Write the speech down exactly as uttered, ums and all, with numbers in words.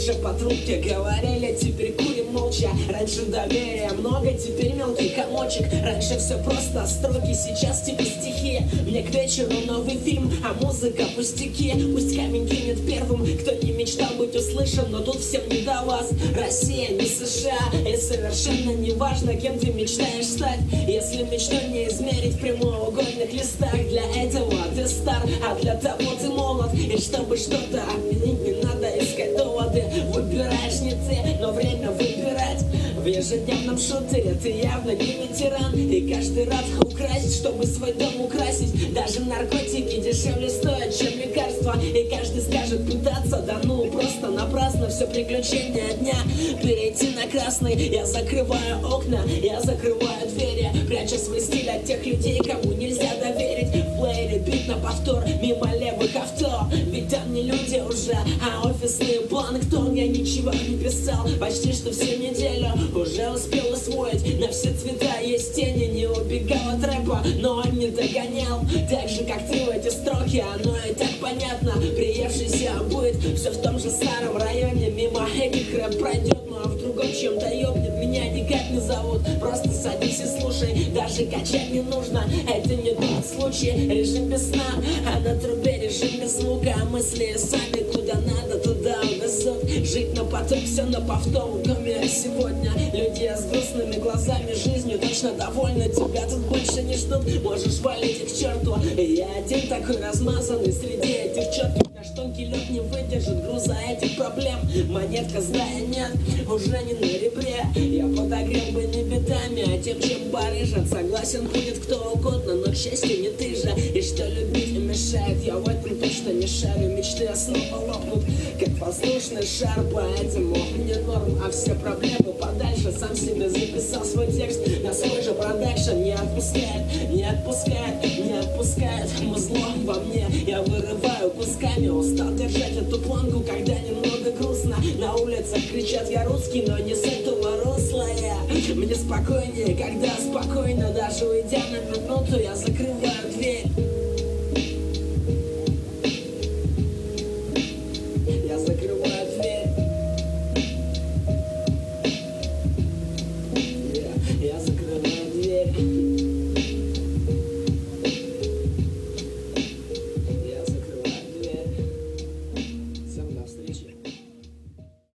Раньше по трубке говорили, теперь курим молча. Раньше доверия много, теперь мелкий комочек. Раньше все просто строки, сейчас типа стихи. Мне к вечеру новый фильм, а музыка пустяки. Пусть камень кинет первым, кто не мечтал быть услышан, но тут всем не до вас. Россия не США, и совершенно не важно, кем ты мечтаешь стать. Если мечту не измерить в прямоугольных листах, для этого ты стар, а для того ты молод. И чтобы что-то отменить, не надо искать доводы. Выбираешь не ты, но время выбирать. В ежедневном шутере ты явно не ветеран, и каждый рад украсить, чтобы свой дом украсить. Даже наркотики дешевле стоят, чем лекарства. И каждый скажет пытаться, да ну просто напрасно. Все приключения дня перейти на красный. Я закрываю окна, я закрываю двери, пряча свой стиль от тех людей, кому нельзя доверить. В плеере бит на повтор, мимо левых авто. Ведь там не люди уже, а офисный планктон. Я ничего не писал почти что всю неделю, уже успел усвоить. На все цвета есть тени, не убегал от рэпа, но он не догонял. Так же как ты в эти строки, оно и так понятно. Приевшийся будет все в том же старом районе. Мимо этих рэп пройдет, ну а в другом чем-то ёбнет. Меня никак не зовут, просто садись и слушай. Даже качать не нужно, это не тот случай. Режим без сна, а на трубе режим без звука. А мысли сами куда надо, туда увезут. Жить на поток, все на повтор. Кроме сегодня люди с грустными глазами жизнью точно довольны. Тебя тут больше не ждут, можешь валить их к черту. Я один такой размазанный среди этих четких. Наш тонкий лед не выдержит груза этих проблем. Монетка злая нет, уже не на ребре. Я подогрел бы не бедами, а тем, чем барыжат. Согласен будет кто угодно, но к счастью не ты же. И что любить не мешает, я в этом точно не шарю. Мечты снова лопнут, как воздушный шар. Поэтому мне норм, а все проблемы подальше. Сам себе записал свой текст на свой же продакшн. Не отпускает, не отпускает, не отпускает музло во мне. Я вырываю кусками, устал держать эту планку, когда немного грустно. На улицах кричат я русский, но не с этого русла я. Мне спокойнее, когда спокойно. Даже уйдя на минуту, я закрываю дверь.